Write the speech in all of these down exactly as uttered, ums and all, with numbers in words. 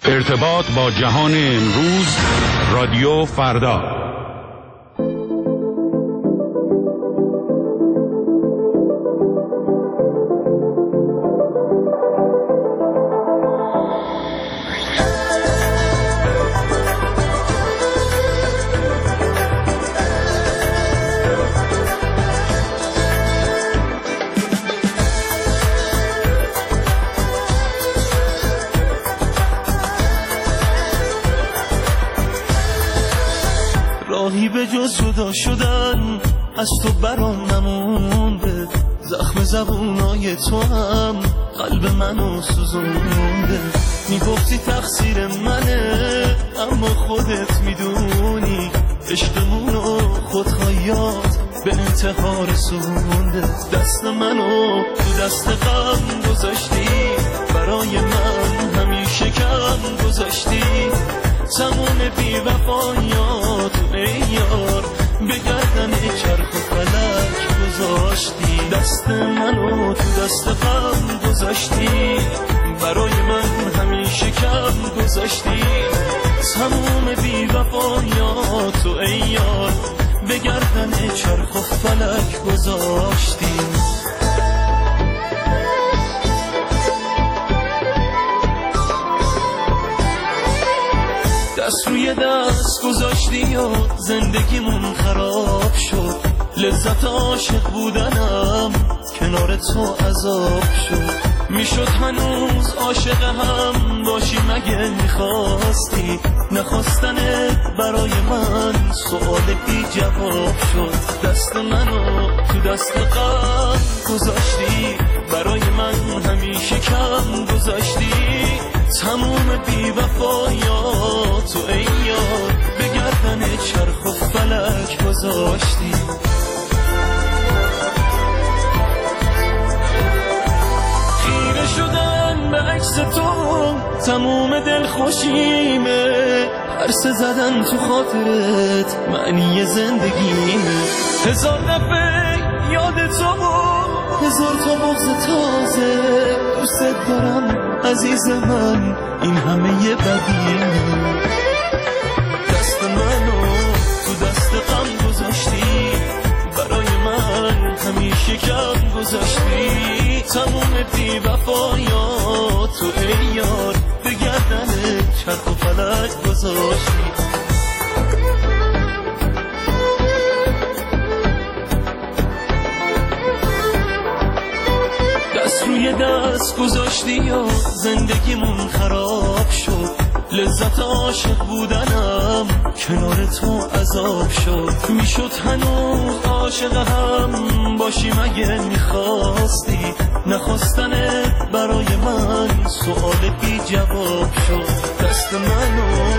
ارتباط با جهان امروز، رادیو فردا. راهی به جز جدا شدن از تو برام نمونده، زخم زبونای تو هم قلب منو سوزونده. میگفتی تقصیر منه اما خودت میدونی عشقمونو خودخوایات به انتحار رسونده. دست منو تو دست غم گذاشتی، برای من همیشه کم گذاشتی. تموم بی وفایات ای یار به گردن چرخ و فلک گذاشتی. دست منو تو دست غم گذاشتی، برای من همیشه کم گذاشتی. تموم بی وفایات ای یار به گردن چرخ و فلک گذاشتی. دست روی دست گذاشتی و زندگیمون خراب شد. لذت عاشق بودنم کنار تو عذاب شد. میشد هنوز عاشق هم باشی مگه میخواستی؟ نخواستنت برای من سؤال بی جواب شد. دست منو تو دست غم گذاشتی، برای من همیشه کم گذاشتی. تموم بی وفایات و ای یار به گردن چرخ و فلک گذاشتی. خیره شدن به عکس تو تموم دل خوشیمه. عرصه زدن تو خاطرت معنی زندگیمه. هزار دفعه یاد تو هزار تا بغض تازه. دوست دارم عزیز من، این همه یه بدیمه. دست منو تو دست غم گذاشتی، برای من همیشه کم گذاشتی. تموم بی وفایات تو ای یار به گردن چرخ و فلک گذاشتی. دست روی دست گذاشتی و زندگیمون خراب شد. لذت عاشق بودنم کنار تو عذاب شد. میشد هنوز عاشق هم باشی مگه میخواستی؟ نخواستنت برای من سؤال بی جواب شد. دست منو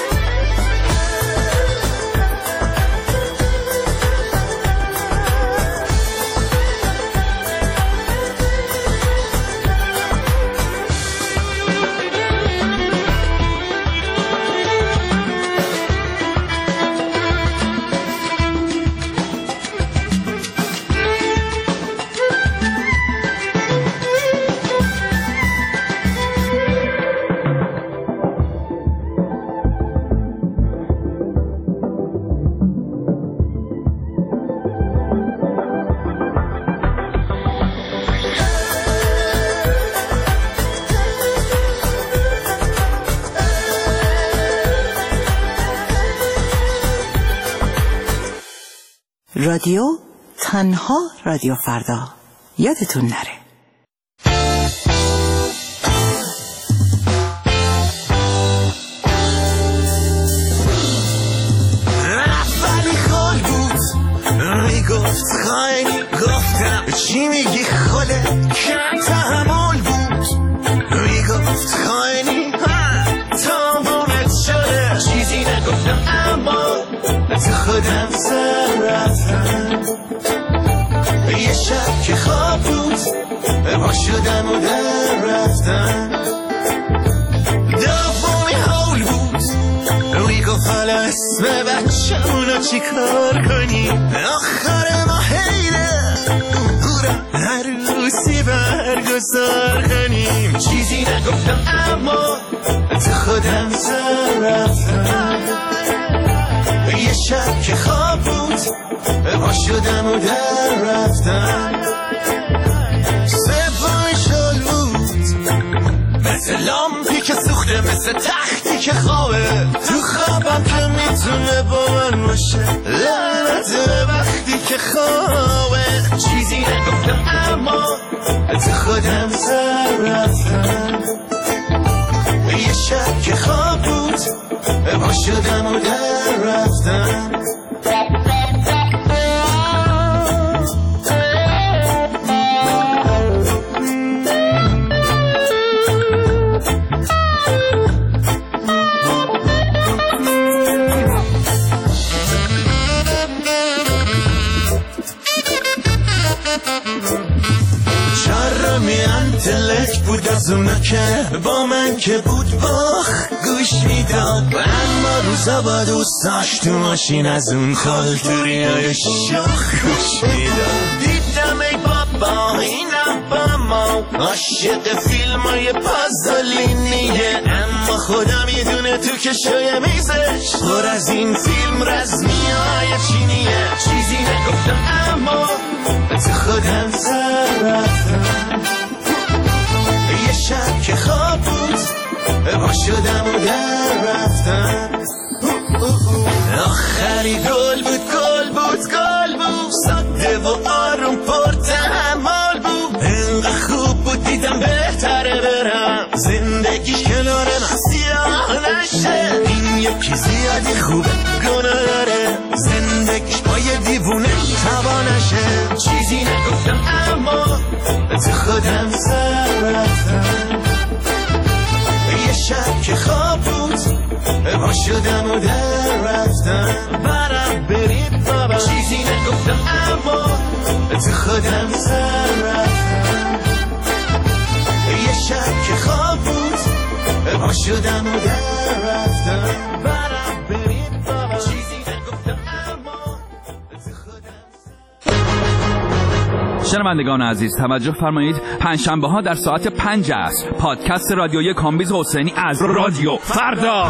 رادیو تنها رادیو فردا، یادتون نره. ولی خال بود میگفت خیلی گفتم چی میگی خاله کم تحمل بود. میگفت خیلی تمامت شده چیزی نگفتم اما تو خودم سر رفتم. یه شب که خواب بود با شدم و در رفتم. دومی حول بود میگفت حالا اسم بچه‌مونو چی کار کنیم؟ آخر ما حیله بورم عروسی برگزار کنیم. چیزی نگفتم اما تو خودم خودم سر رفتم یه شب که خواب بود با شدم و در رفتم سپای شل بود مثل لامپی که سوخته مثل تختی که خوابه تو خوابم که میتونه با من باشه لعنت وقتی که خوابه چیزی نگفتم اما تو خودم سر رفتم یه شب که خواب بود با شدم و در رفتم تلک بود از اونا که با من که بود باخ گوش میداد اما روزا با دوستاش تو ماشین از اون کالتوری های شاخ گوش میداد دیدم ای بابا اینم با ما عاشق فیلم های پازولینیه اما خدا میدونه تو که شای میزش پر از این فیلم رزمی های چینیه چیزی نگفتم اما تو خودم سر رفتم یه شب که خواب بود با شدم و در رفتم آخری گل بود گل بود گل بود ساده و آروم پر تحمل بود اینقدر خوب بود دیدم بهتره برم زندگیش کنار من سیاه نشه این یکی زیادی خوبه گناهره زندگیش با یه دیوونه تبا نشه چیزی نگفتم اما تو خودم سر رفتم یه شب که خواب بود با شدم و در رفتم برم برید بابا چیزی نگفتم اما تو خودم سر رفتم یه شب که خواب بود با شدم و در رفتم برم برید بابا چیزی نگفتم اما تو خودم شنوندگان عزیز توجه فرمایید پنجشنبه ها در ساعت پنج است پادکست رادیویی کامبیز حسینی از رادیو فردا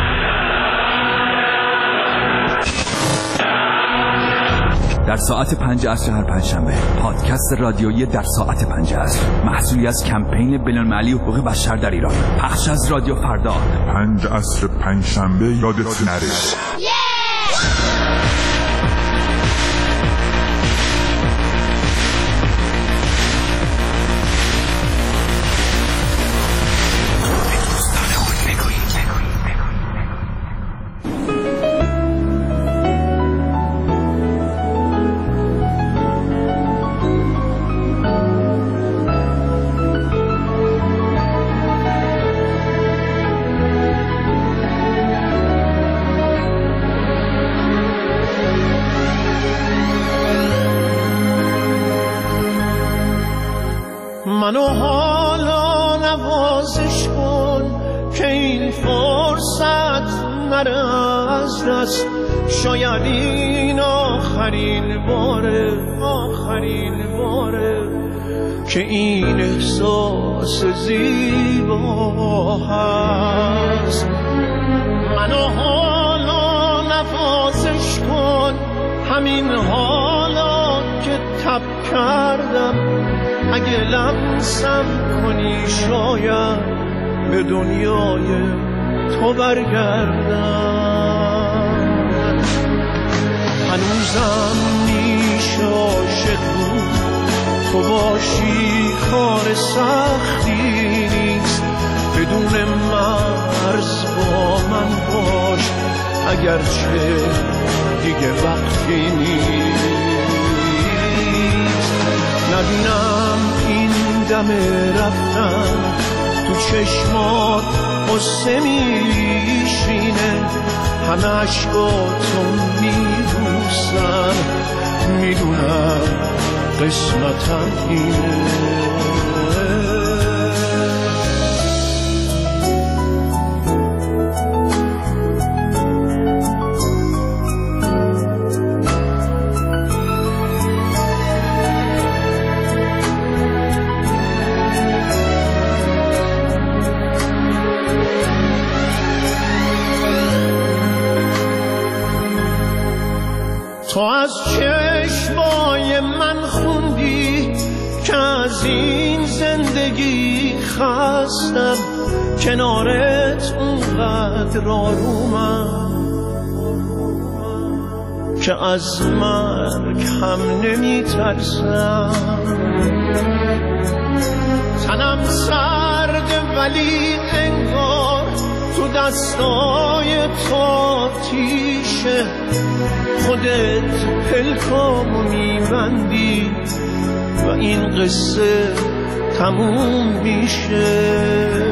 در ساعت پنج عصر هر پنجشنبه پادکست رادیویی در ساعت پنج عصر محصولی از کمپین بین‌المللی حقوق بشر در ایران پخش از رادیو فردا پنج عصر پنجشنبه یادت نره منو حالا نوازش کن که این فرصت نره از دست شاید این آخرین باره آخرین باره که این احساس زیبا هست منو حالا نوازش کن همین حالا که تب کردم اگه لمسم کنی شاید به دنیای تو برگردم هنوزم میشه عاشق بود تو باشی کار سختی نیست بدون مرز با من باش اگرچه دیگه وقتی نیست نبینم این دم رفتن تو چشمات قصه میشینه همه عشقاتو میبوسن میدونم قسمتم اینه تو از چشمای من خوندی که از این زندگی خستم، کنارت اونقدر آرومم که از مرگ هم نمی ترسم. تنم سرد ولی انگار تو دستای تو آتیشه، خودت پلکامو میبندی و این قصه تموم میشه.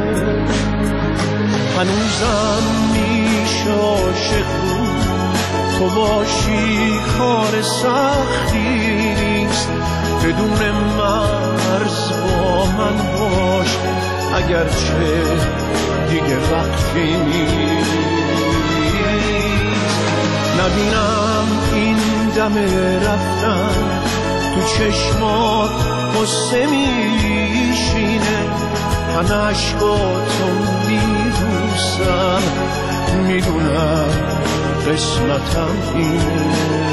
هنوزم میشه عاشق بود، تو باشی کار سختی نیست، بدون مرز با من باش اگرچه دیگه وقتی نیست. نبینم این دم رفتن تو چشمات قصه میشینه، همه عشقاتو میبوسم، میدونم قسمتم اینه.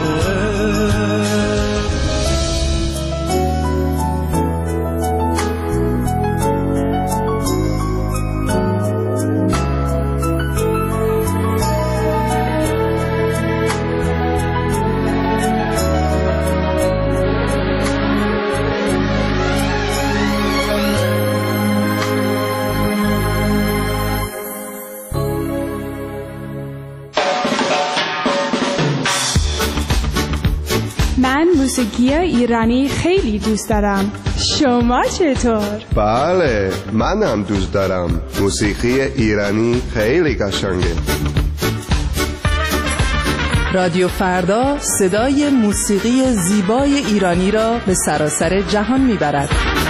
موسیقی ایرانی خیلی دوست دارم. شما چطور؟ بله، منم دوست دارم. موسیقی ایرانی خیلی قشنگه. رادیو فردا صدای موسیقی زیبای ایرانی را به سراسر جهان میبرد.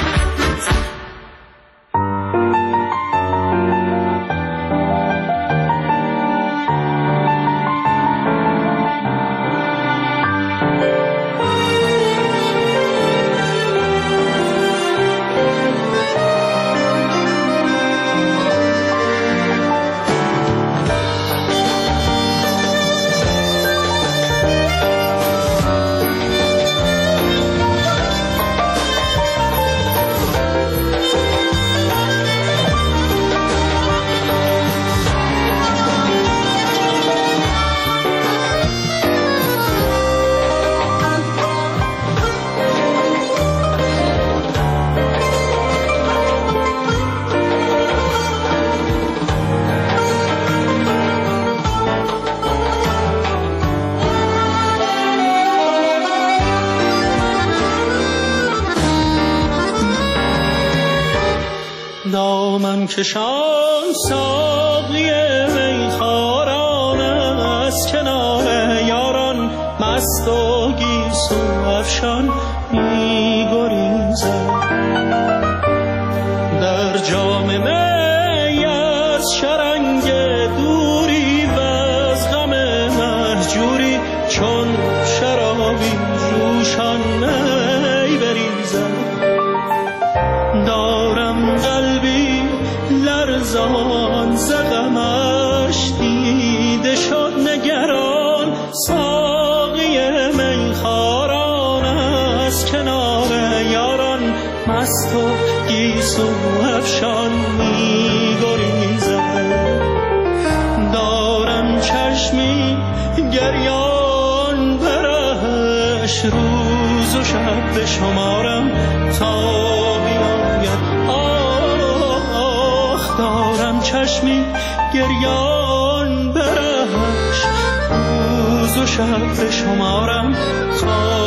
دامن کشان ساقی میخوارانم از کنار یاران، مست و گیسو افشان میگریزم. در جام می از شرنگ دوری و از غم مهجوری، چون شرابی جوشان می بریزم. دارم قلبی لرزان ز غمش دیده شد نگران، ساقی میخواران از کنار یاران، مست و گیسو افشان میگریزم. دارم چشمی گریان برش، روز و شب به شمارم تا چشمی گریان برش، روز و شب به شمارم تا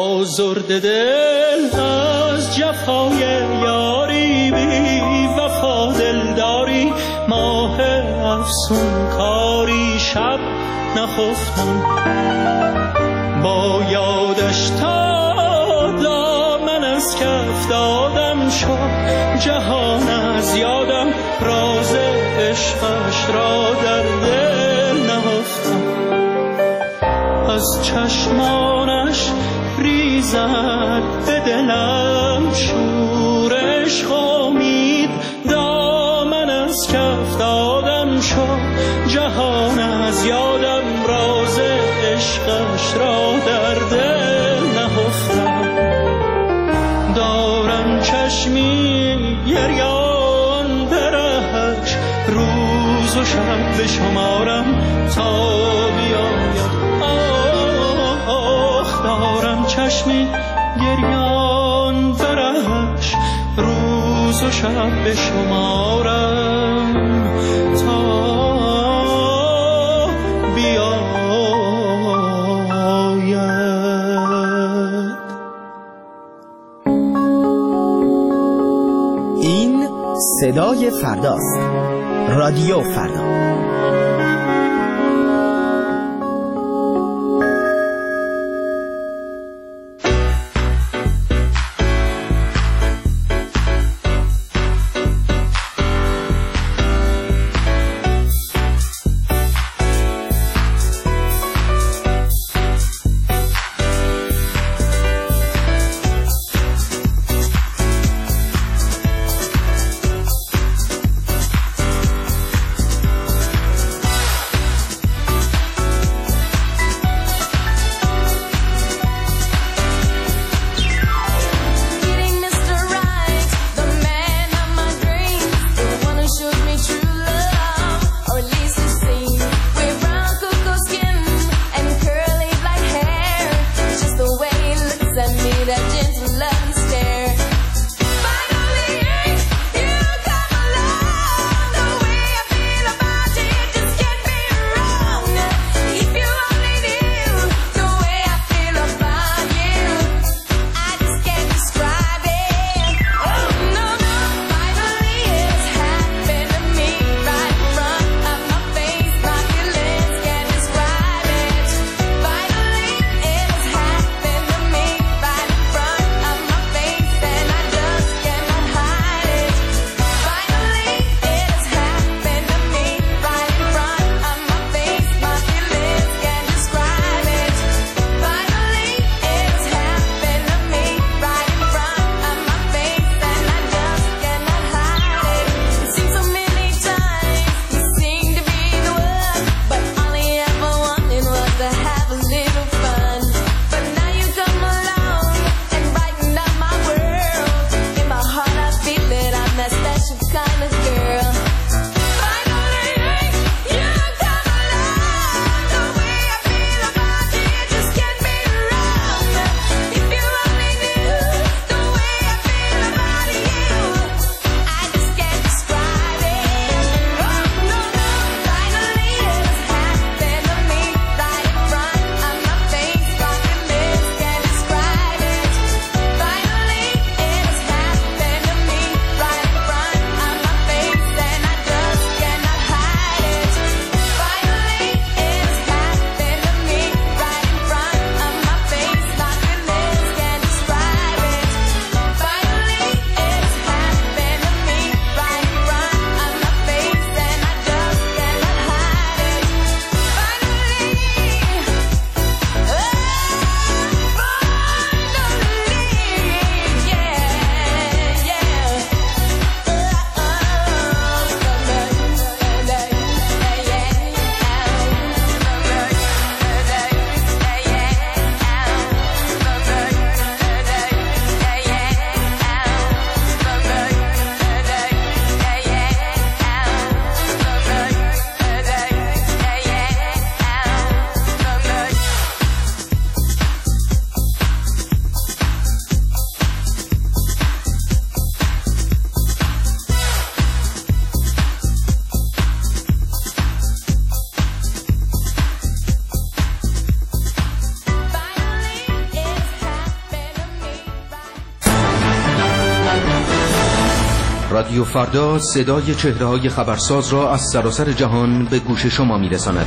آزرده دل از جفای یاری بی وفا دلداری ماه افسون کاری شب نخفتم با یادش تا دامن از کف دادم شد جهان از یادم راز عشقش را در دل نهفتم از چشمانش ریزد به دلم شور عشق امید دامن از کف دادم شد جهان از یادم راز عشقش را در دل نهفتم دارم چشمی گریان برهش روز و شب بشمارم تا بیاید آخ دارم چشمی گریان برهش روز و شب بشمارم تا صدای فرداست. رادیو فردا. رادیو فردا صدای چهره‌های خبرساز را از سراسر جهان به گوش شما می‌رساند.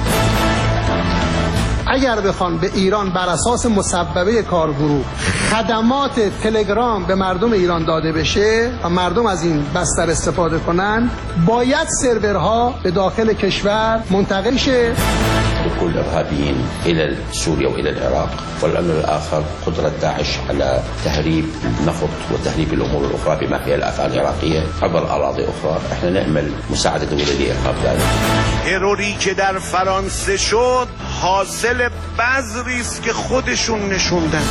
اگر بخوان به ایران بر اساس مصوبه کارگروه خدمات تلگرام به مردم ایران داده بشه و مردم از این بستر استفاده کنن، باید سرورها به داخل کشور منتقل شه. دخول الإرهابيين إلى سوريا وإلى العراق، والأمر الآخر قدرة داعش على تهريب النفط وتهريب الأمور الأخرى بما فيها الأفعال العراقية عبر أراضي أخرى. احنا نأمل مساعدة دول الإرهاب ذلك. تروری که در فرانسه شد حاصل بذری است که خودشون نشوندن.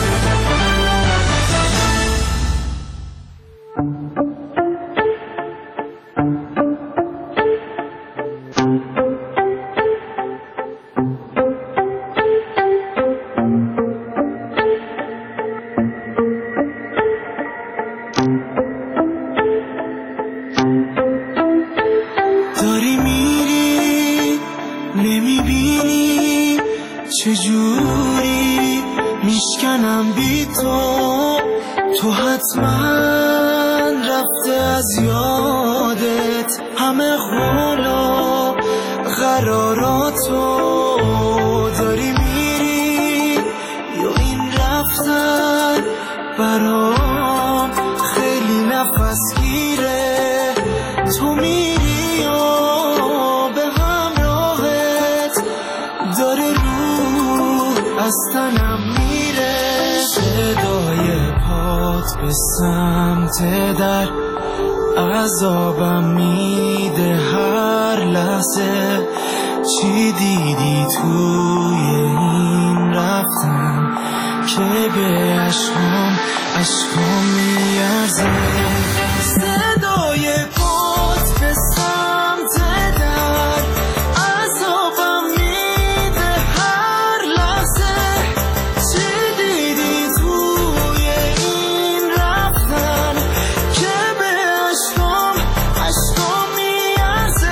چجوری میشکنم بی تو، تو حتما رفته از یادت همه قول و قراراتو. داری میری یا این رفتن برام خیلی نفس گیره. تو میری یا به همراهت داره از تنم میره. صدای پات به سمت در عذابم میده هر لحظه. چی دیدی توی این رفتن که به عشقام عشقام میارزه. صدای پات به سمت در عذابم میده هر لحظه. چی دیدی توی این رفتن که به عشقام عشقام میارزه.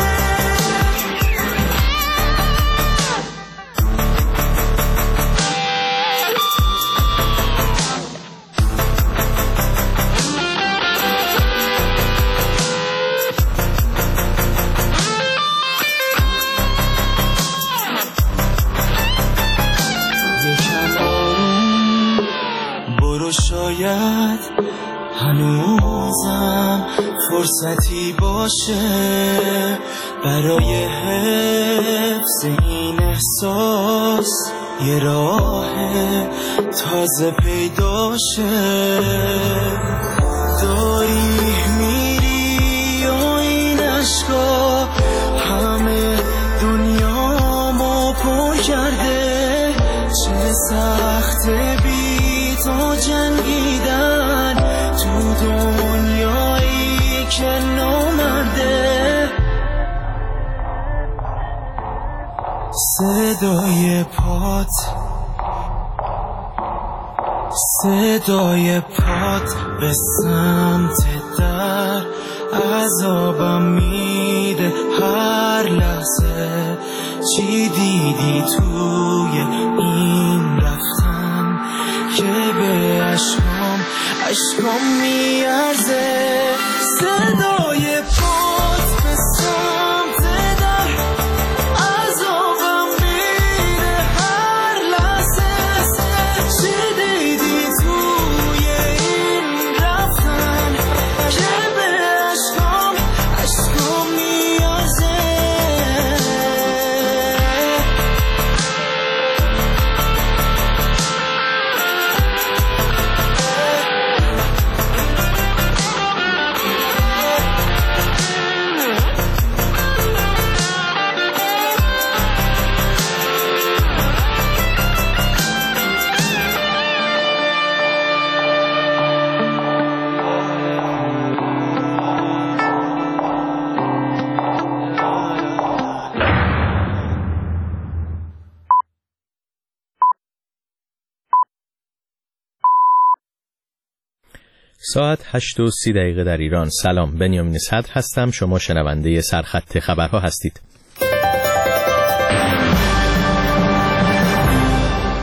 شاید هنوزم فرصتی باشه برای حفظ این احساس، یه راه تازه پیدا شه. داری میری و این عشقا همه دنیامو پر کرده. چه سخته بی تو جنگیدن تو دنیایی که نامرده. صدای پات صدای پات به سمت در عذابم میده هر لحظه. چی دیدی توی این رفتن که به عشقام عشقام میارزه. صدای پات به سمت در عذابم میده هر لحظه. چی دیدی توی این رفتن که به عشقام عشقام میارزه. ساعت هشت و سی دقیقه در ایران. سلام، بنیامین صدر هستم. شما شنونده سرخط خبرها هستید.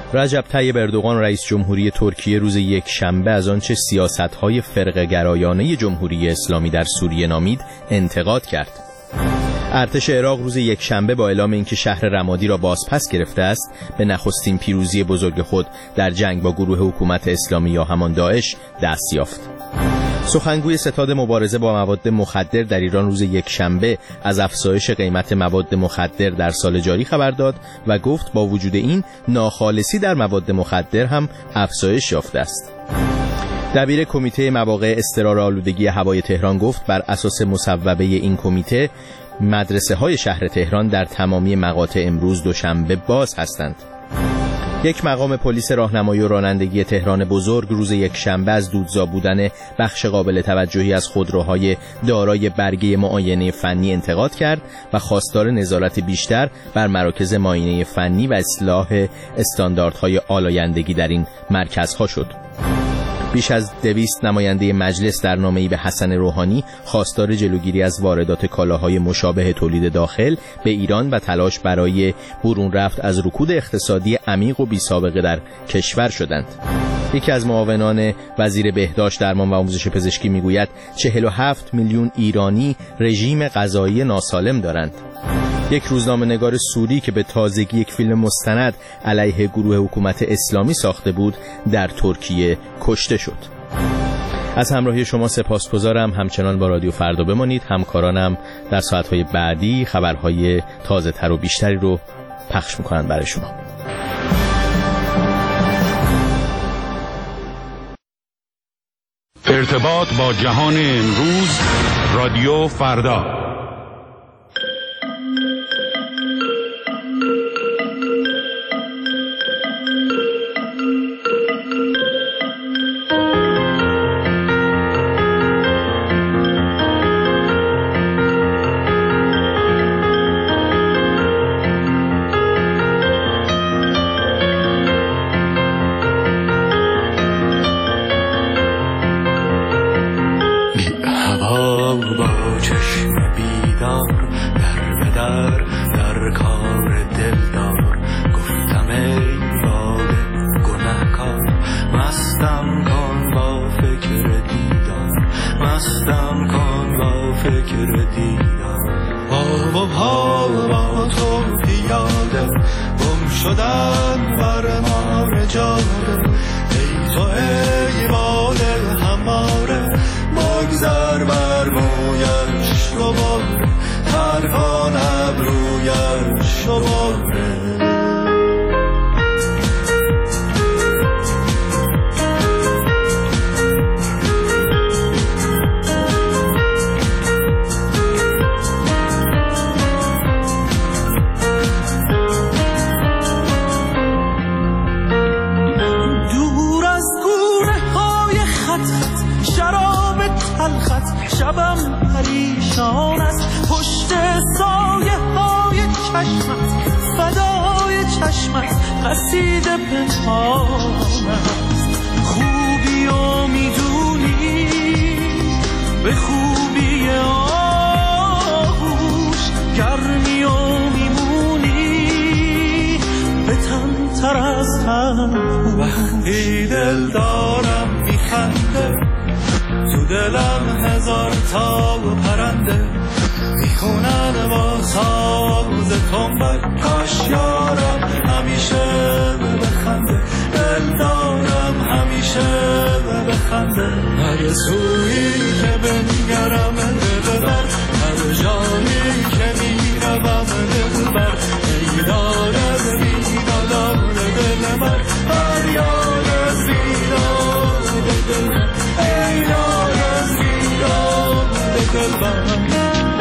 رجب طیب اردوغان رئیس جمهوری ترکیه روز یک شنبه از آنچه سیاست‌های فرقه‌گرایانه جمهوری اسلامی در سوریه نامید انتقاد کرد. ارتش عراق روز یک شنبه با اعلام اینکه شهر رمادی را بازپس گرفته است به نخستین پیروزی بزرگ خود در جنگ با گروه حکومت اسلامی یا همان داعش دست یافت. سخنگوی ستاد مبارزه با مواد مخدر در ایران روز یک شنبه از افزایش قیمت مواد مخدر در سال جاری خبر داد و گفت با وجود این ناخالصی در مواد مخدر هم افزایش یافته است. دبیر کمیته مواقع اضطرار آلودگی هوای تهران گفت بر اساس مصوبه این کمیته مدرسه های شهر تهران در تمامی مقاطع امروز دوشنبه باز هستند. یک مقام پلیس راهنمایی و رانندگی تهران بزرگ روز یک شنبه از دودزا بودن بخش قابل توجهی از خودروهای دارای برگه معاینه فنی انتقاد کرد و خواستار نظارت بیشتر بر مراکز معاینه فنی و اصلاح استانداردهای آلایندگی در این مرکزها شد. بیش از دویست نماینده مجلس در نامه‌ای به حسن روحانی خواستار جلوگیری از واردات کالاهای مشابه تولید داخل به ایران و تلاش برای برون رفت از رکود اقتصادی عمیق و بی‌سابقه در کشور شدند. یکی از معاونان وزیر بهداشت، درمان و آموزش پزشکی میگوید چهل و هفت میلیون ایرانی رژیم غذایی ناسالم دارند. یک روزنامه‌نگار سوری که به تازگی یک فیلم مستند علیه گروه حکومت اسلامی ساخته بود در ترکیه کشته شد. از همراهی شما سپاسگزارم. همچنان با رادیو فردا بمانید. همکارانم در ساعت‌های بعدی خبرهای تازه‌تر و بیشتری رو پخش می‌کنند برای شما. ارتباط با جهان امروز، رادیو فردا. وقتی دل دارم میخنده تو دلم هزار تا و پرنده میخونن با ساز تنبک کاش یارم همیشه بخنده دل دارم همیشه بخنده هر سویی که بنگرم دل بر هر جایی که میروم دل بر ای دارم میدادم دل بر فریاد زیران دل ای دارم زیران دل بر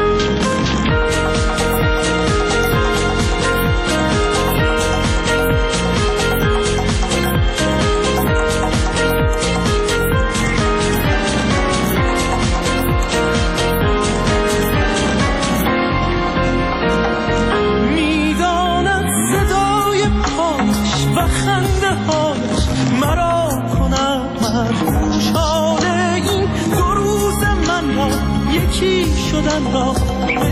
یکی شدن را به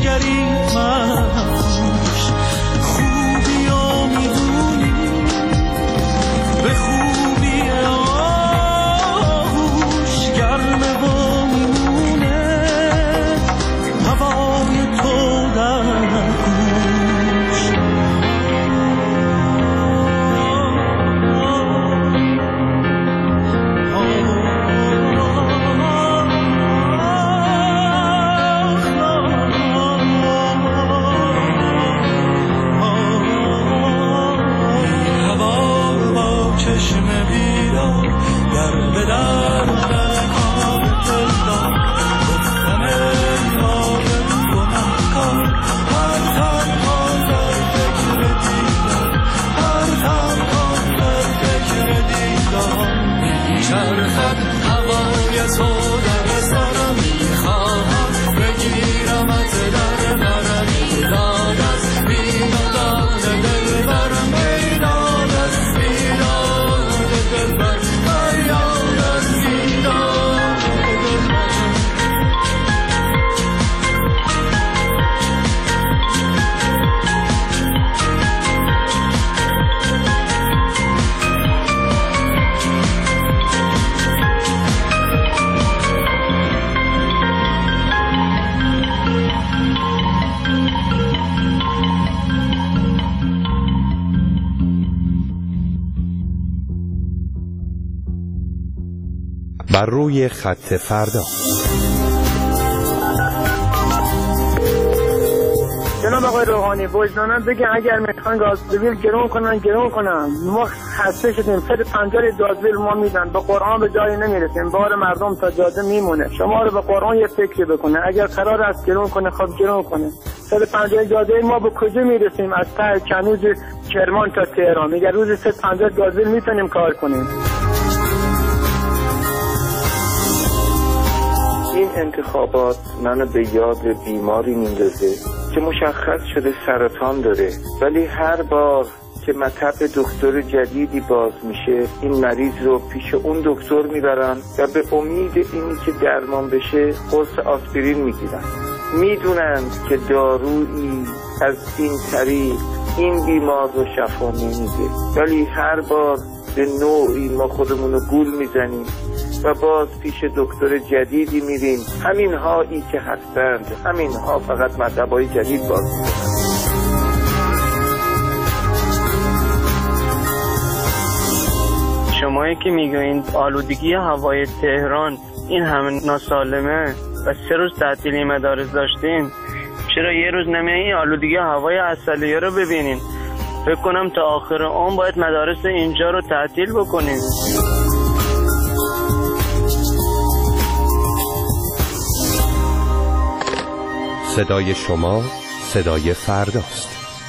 دیگری منش خوبی ها میدونی میچرخد هوای تو در سرم میخواهم بگیرمت در برم بیداد از بیدادان دل برم بیداد از بیداد دل بر فریاد از بیداد دل برم بر روی خط فردا. جناب آقای روحانی وجداناً بگن اگر میخوان گازوئیل گرون کنن گرون کنن. ما خسته شدیم، صد و پنجاه گازوئیل ما میدن، به قرآن به جایی نمیرسیم، بار مردم تا جاده میمونه. شما رو به قرآن یه فکری بکنه، اگر قرار است گرون کنه خب گرون کنه. صد و پنجاه گازوئیل ما به کجا میرسیم؟ از ته کنوز کرمان تا تهران میگه روزی صد و پنجاه گازوئیل میتونیم کار کنیم. این انتخابات منو به یاد بیماری میندازه که مشخص شده سرطان داره، ولی هر بار که مطب دکتر جدیدی باز میشه این مریض رو پیش اون دکتر میبرن و به امید اینی که درمان بشه قرص آسپرین میگیرن. میدونند که دارویی از این طریق این بیمار رو شفا نمیده، ولی هر بار به نوعی ما خودمون رو گول میزنیم و باز پیش دکتر جدیدی میریم. همین هایی که هستند، همین ها فقط مطبای جدید باز میکنند. شمایی که میگوین آلودگی هوای تهران این همه ناسالمه و سه روز تعطیلی مدارس داشتین، چرا یه روز نمیایین آلودگی هوای عسلیه رو ببینین؟ فکر کنم تا آخر عمر باید مدارس اینجا رو تعطیل بکنین. صدای شما صدای فرداست.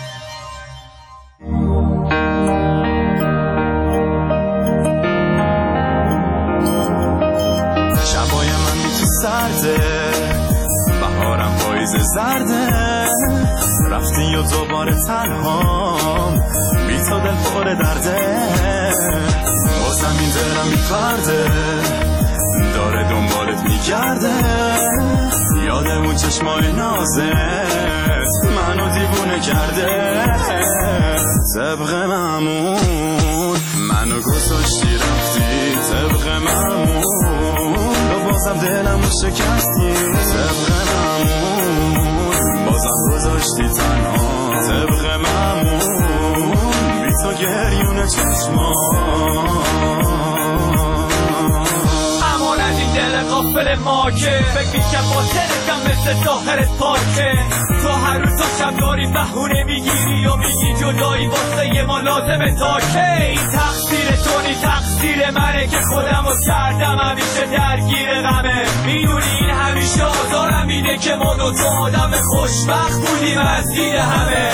شبای من بی تو سرده، بهارم پاییز زرده، رفتی و دوباره تنهام، بی تو دل پر درده، بازم این دلم میپرده، داره دنبالت میگرده، یاد اون چشمای نازت منو دیوونه کرده. طبق معمول منو گذاشتی رفتی، طبق معمول و بازم دلمو شکستی، طبق معمول بازم گذاشتی تنها، طبق معمول بی تو گریون چشمان. دل غافل ما که فکر میشم با ترکم مثل ظاهرت پاکه، تو هر روز و شب داری بهونه میگیری و میگی جدایی واسه ما لازمه تا که. این تقصیر تو نی تقصیر منه که خودمو کردم همیشه درگیر غمه. میدونی این همیشه آزارم میده که ما دو تا آدم خوشبخت بودیم از دید همه.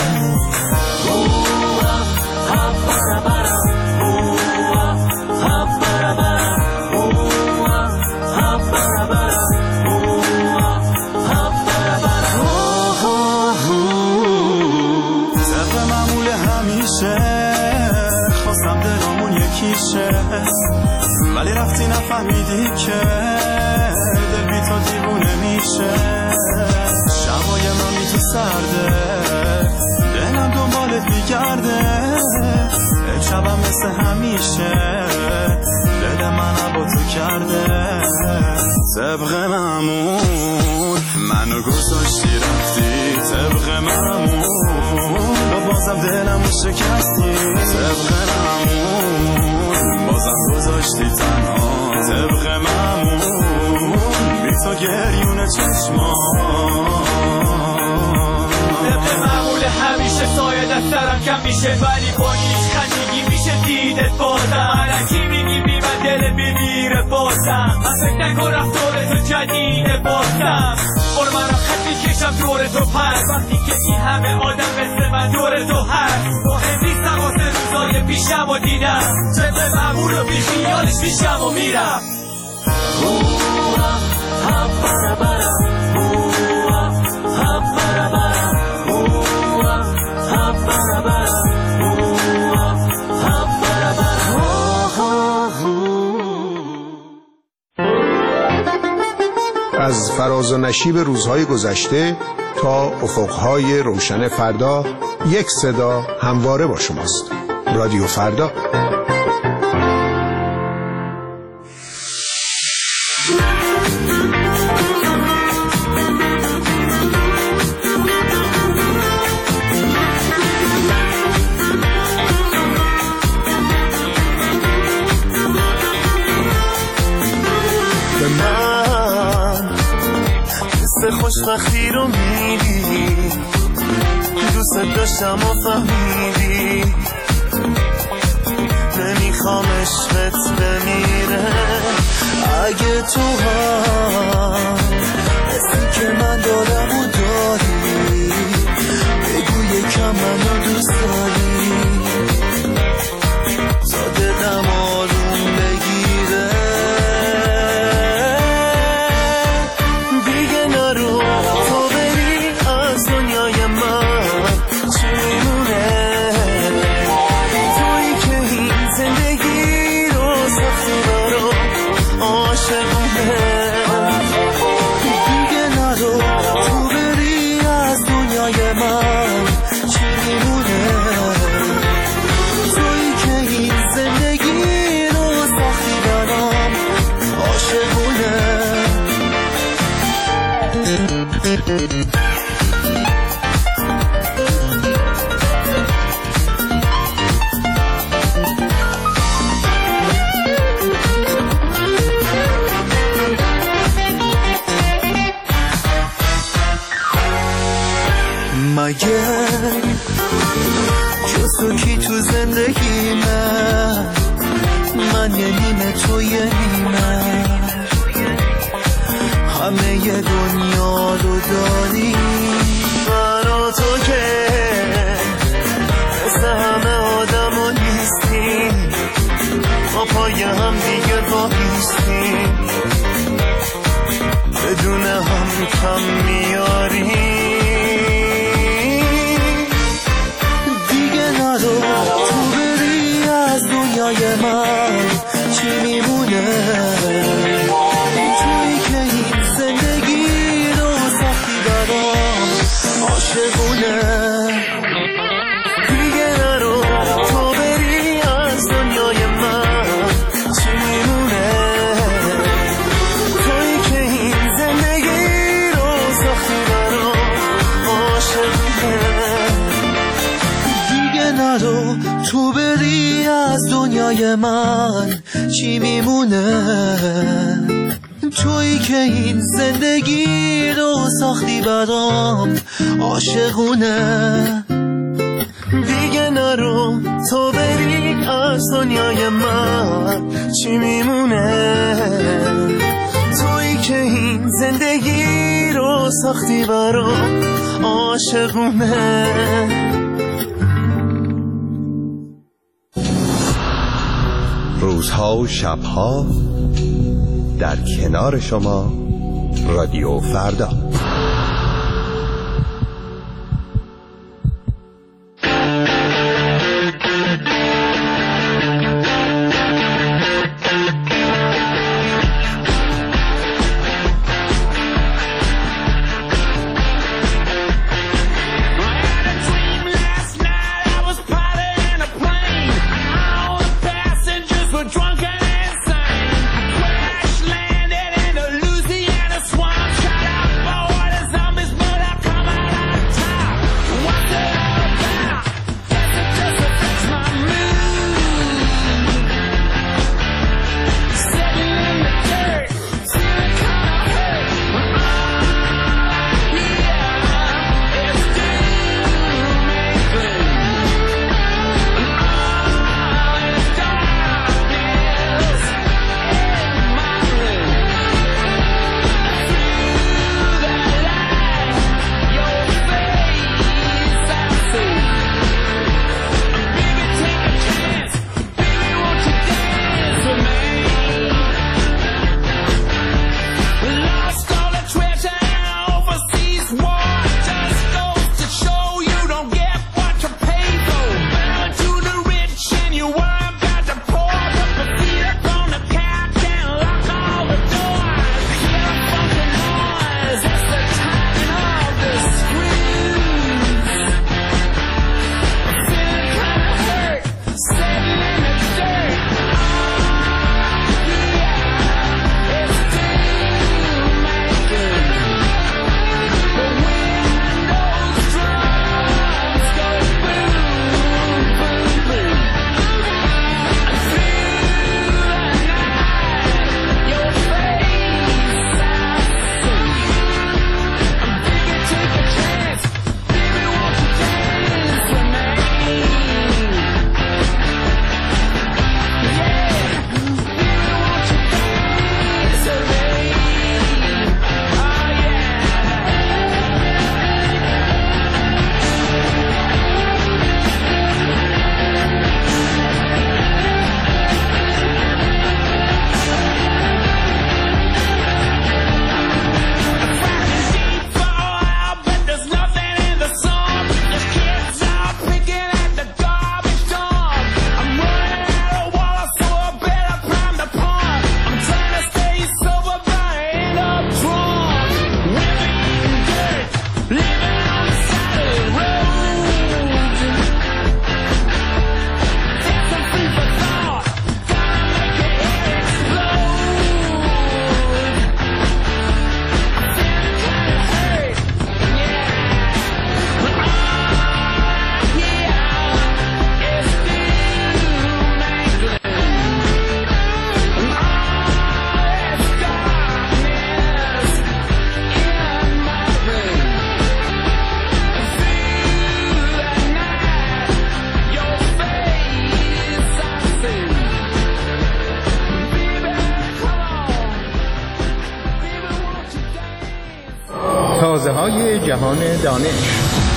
ولی رفتی نفهمیدی که دل بی تو دیوونه میشه. شبای من بی تو سرده، دلم دنبالت میگرده، امشبم مثل همیشه دل من با تو کرده. طبق معمول منو گذاشتی رفتی، طبق معمول و بازم دلمو شکستی، طبق معمول بازم گذاشتی تنها، طبق معمول بی تو گریون چشمان. طبق معمول همیشه سایه دست سرم کم میشه، ولی با نیش خندگی میشه دیدت بازم. علکی میگی بی من دل بمیره بازم، من فکر نکن رفتار تو جدیده بازم. برو من را خط میکشم دور تو پس وقتی که این همه آدم مثل من دور تو هست مهم نیستم واسه روزای پیشم و دیدم طبق معمول و بیخیالش میشم و میرم از فراز و نشیب روزهای گذشته تا افقهای روشن فردا یک صدا همواره با شماست. رادیو فردا. خوشبختی رو میدی دوست داشتم و فهمیدی نمیخوام عشقت بمیره اگه تو هم حسی که من دارم و داری بگو یکم منو دوست داری تا دلم آروم بگیره مگه جز تو کی تو زندگی من من یه نیمه تو یه نیمه همه ی دنیا رو داری برا تو که مثل همه آدم ها نیستیم ما پای هم دیگه وایستیم بدون هم کم میاریم تو بری از دنیای من چی میمونه توی که این زندگی رو سختی برام عاشقونه دیگه نرو تو بری از دنیای من چی میمونه توی که این زندگی رو سختی برام عاشقونه نرو تو بری از دنیای من چی میمونه تویی که این زندگی رو ساختی برام عاشقونه دیگه نرو تو بری از دنیای من چی میمونه تویی که این زندگی رو ساختی برام عاشقونه روزها و شبها در کنار شما رادیو فردا. Drunk and insane, I crash landed in a Louisiana swamp. Shut up, boy. های جهان دانش.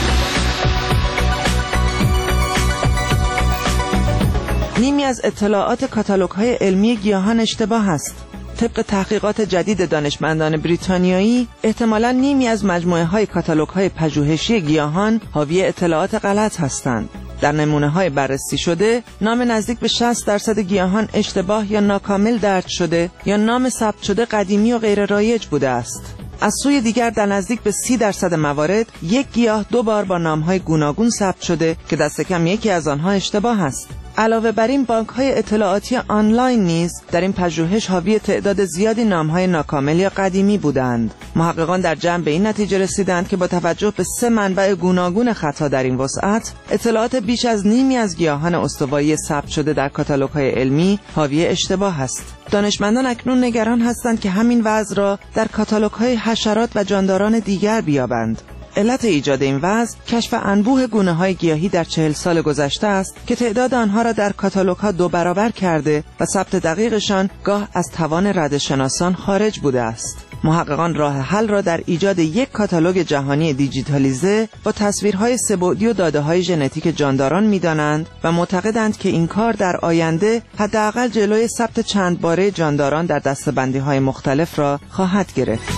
نیمی از اطلاعات کاتالوگ‌های علمی گیاهان اشتباه است. طبق تحقیقات جدید دانشمندان بریتانیایی، احتمالاً نیمی از مجموعه‌های کاتالوگ‌های پژوهشی گیاهان حاوی اطلاعات غلط هستند. در نمونه‌های بررسی شده، نام نزدیک به شصت درصد گیاهان اشتباه یا ناکامل درج شده یا نام ثبت شده قدیمی و غیر رایج بوده است. از سوی دیگر در نزدیک به سی درصد موارد یک گیاه دو بار با نام‌های گوناگون ثبت شده که دست کم یکی از آنها اشتباه است. علاوه بر این، بانک‌های اطلاعاتی آنلاین نیز در این پژوهش حاوی تعداد زیادی نام‌های ناکامل یا قدیمی بودند. محققان در جمع به این نتیجه رسیدند که با توجه به سه منبع گوناگون خطا در این وسعت، اطلاعات بیش از نیمی از گیاهان استوایی ثبت شده در کاتالوگ‌های علمی حاوی اشتباه است. دانشمندان اکنون نگران هستند که همین وضع را در کاتالوگ‌های حشرات و جانداران دیگر بیابند. علت ایجاد این وضع کشف انبوه گونه‌های گیاهی در چهل سال گذشته است که تعداد آنها را در کاتالوگ‌ها دو برابر کرده و ثبت دقیقشان گاه از توان ردشناسان خارج بوده است. محققان راه حل را در ایجاد یک کاتالوگ جهانی دیجیتالیزه با تصویرهای سه‌بعدی و داده‌های ژنتیک جانداران می‌دانند و معتقدند که این کار در آینده حداقل جلوی ثبت چند باره جانداران در دسته‌بندی‌های مختلف را خواهد گرفت.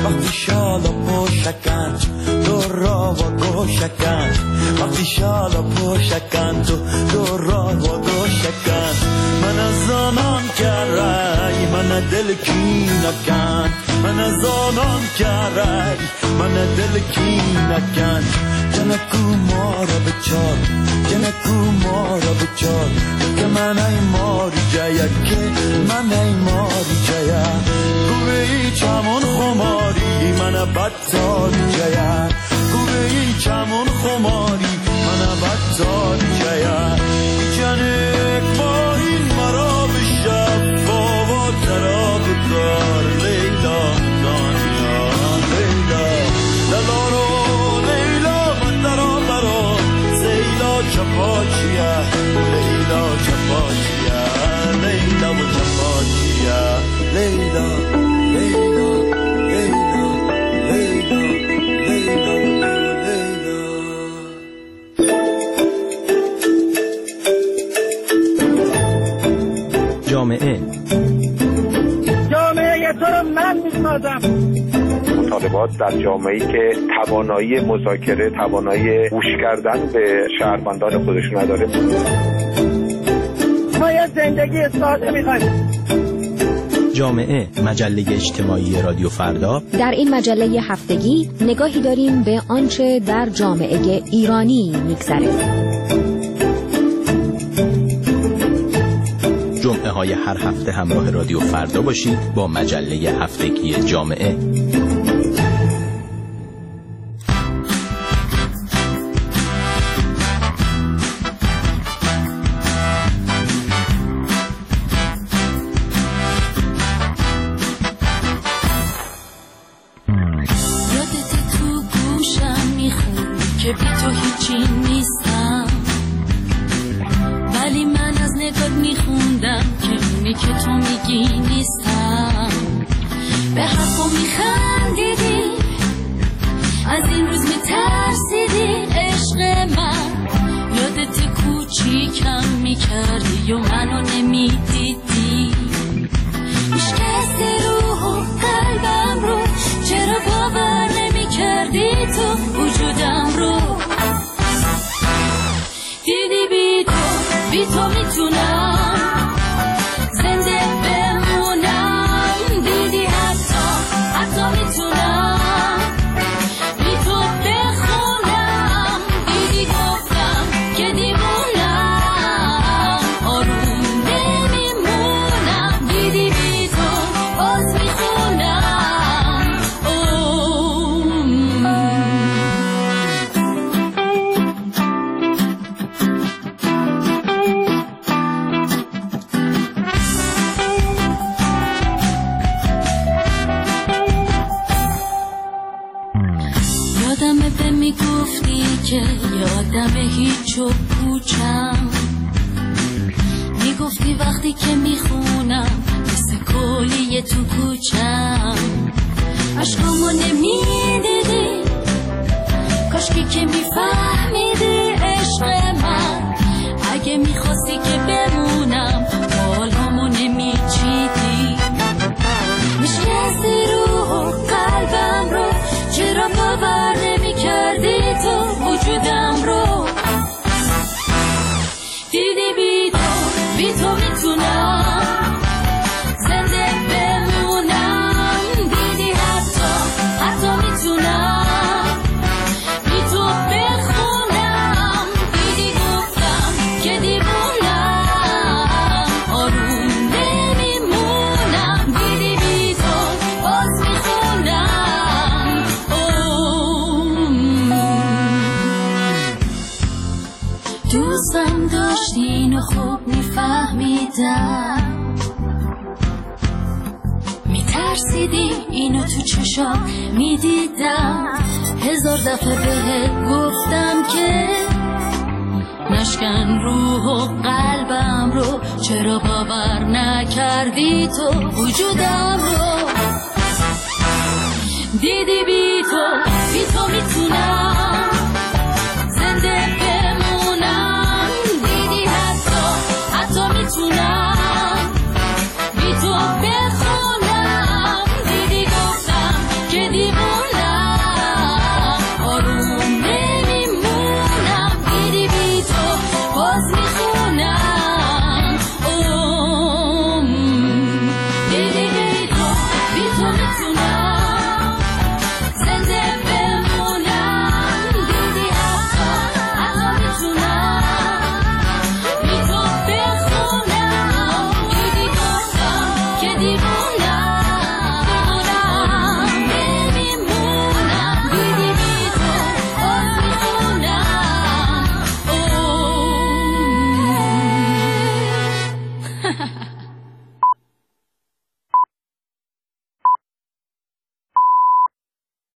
وقتی شالا پشکن تو را و گوشکن وقتی شالا پشکن تو تو را و گوشکن من از آنان کرای من دل کی نکن من از آنان کرای من دل کی نکن جنکو مارا بچار جنکو مارا بچار که من ای ماری جایا که من ای ماری جایا گوی چمون خماری من بدتاری جایا گوی چمون خماری من بدتاری جایا جنک ماهی مرا بشب بابا ترا بکار لیلا دانیا لیلا لالارو چپاچیا لیلا چپاچیا لیلا و چپاچیا لیلا لیلا لیلا لیلا لیلا جامعه جامعه تو رو من میسازم. مطالبات در جامعه‌ای که توانایی مذاکره، توانایی گوش کردن به شهروندان خودش نداره. ما یه زندگی ساده می‌خوایم. جامعه، مجله اجتماعی رادیو فردا. در این مجله هفتگی نگاهی داریم به آنچه در جامعه ایرانی می‌گذره. جمعه های هر هفته همراه رادیو فردا باشید با مجله هفتگی جامعه. میترسیدی اینو تو چشام میدیدم، هزار دفعه بهت گفتم که نشکن روح و قلبم رو، چرا باور نکردی تو وجودم رو؟ دیدی بی تو بی تو میتونم